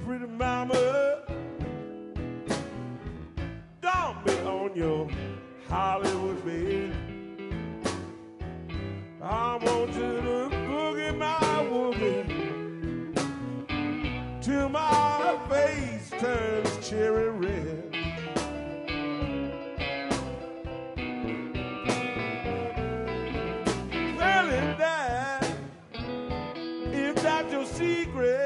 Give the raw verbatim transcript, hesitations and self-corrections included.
pretty mama, dump me on your Hollywood bed. I want you to boogie my woogie till my face turns cherry red. Well, if that, if that's your secret,